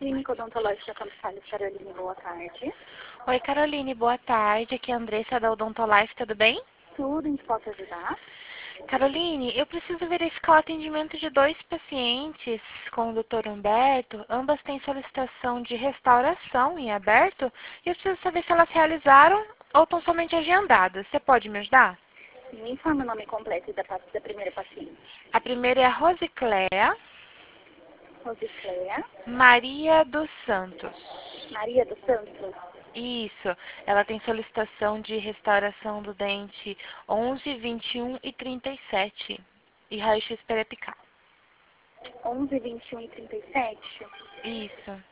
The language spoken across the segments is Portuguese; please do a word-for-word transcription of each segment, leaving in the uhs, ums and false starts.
Clínica Odontológica Campos Sales, Caroline, boa tarde. Oi, Caroline, boa tarde. Aqui é a Andressa da Odontolife, tudo bem? Tudo, em que posso ajudar? Caroline, eu preciso verificar o atendimento de dois pacientes com o doutor Humberto. Ambas têm solicitação de restauração em aberto e eu preciso saber se elas realizaram ou estão somente agendadas. Você pode me ajudar? Me informe o nome completo da, pa- da primeira paciente. A primeira é a Rosicléa Rosicléa Maria dos Santos. Maria dos Santos. Isso, ela tem solicitação de restauração do dente onze, vinte e um e trinta e sete e raio-x periapical. onze, vinte e um e trinta e sete. Isso.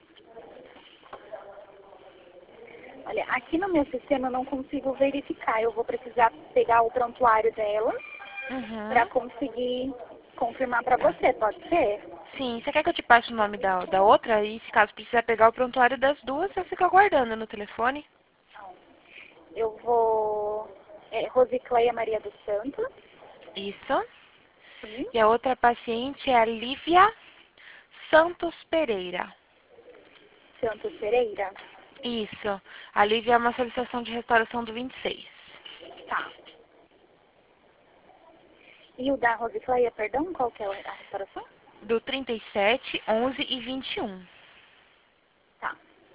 Olha, aqui no meu sistema eu não consigo verificar. Eu vou precisar pegar o prontuário dela para Uhum. conseguir confirmar para você, pode ser? Sim, você quer que eu te passe o nome da, da outra? E se caso precisar pegar o prontuário das duas, eu fico aguardando no telefone. Não. Eu vou... É, Rosicléia Maria dos Santos. Isso. Sim. E a outra paciente é a Lívia Santos Pereira. Santos Pereira. Isso. A Lívia é uma solicitação de restauração do vinte e seis. Tá. E o da Rosicléia, perdão, qual que é a restauração? Do trinta e sete, onze e vinte e um. Tá.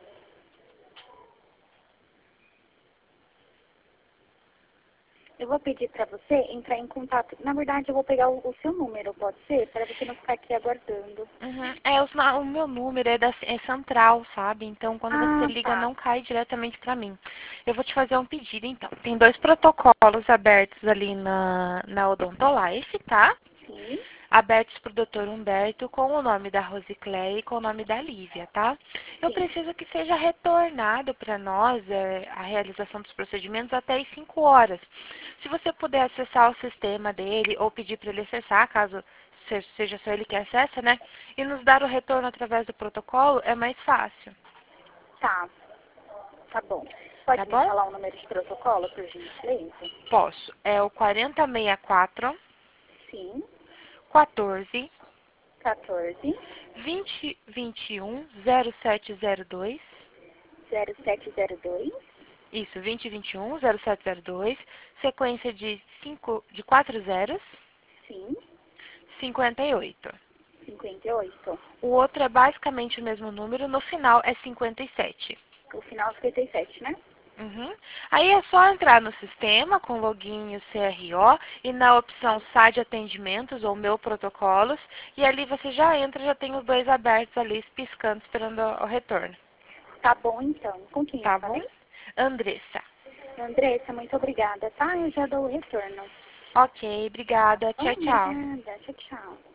Eu vou pedir para você entrar em contato. Na verdade, eu vou pegar o, o seu número, pode ser? Para você não ficar aqui aguardando. Uhum. É, os na- o meu número é, da, é central, sabe? Então, quando você Ah, liga, tá. não cai diretamente pra mim. Eu vou te fazer um pedido, então. Tem dois protocolos abertos ali na, na Odontolife, tá? Sim, Abertos pro doutor Humberto com o nome da Rosicléia e com o nome da Lívia, tá? Eu sim. preciso que seja retornado para nós é, a realização dos procedimentos até às cinco horas. Se você puder acessar o sistema dele ou pedir para ele acessar, caso se- seja só ele que acessa, né? E nos dar o retorno através do protocolo, é mais fácil, Tá. Tá bom. tá Pode me bom? falar o número de protocolo, por gentileza? Posso. É o quarenta sessenta e quatro, Sim. quatorze, quatorze, vinte, vinte e um, zero sete zero dois. zero sete zero dois. Isso, vinte, vinte e um, zero sete zero dois, sequência de, cinco, de quatro zeros, Sim. cinquenta e oito. cinquenta e oito. O outro é basicamente o mesmo número, no final é cinquenta e sete. O final cinquenta e sete, né? Uhum. Aí é só entrar no sistema com login e o C R O e na opção S A de atendimentos ou meu protocolos e ali você já entra, já tem os dois abertos ali piscando esperando o retorno. Tá bom, então. Com quem eu Tá bom? falei? Andressa. Andressa, muito obrigada, tá? Eu já dou o retorno. Ok, obrigada. Bom, Tchau, tchau. obrigada. Tchau, tchau.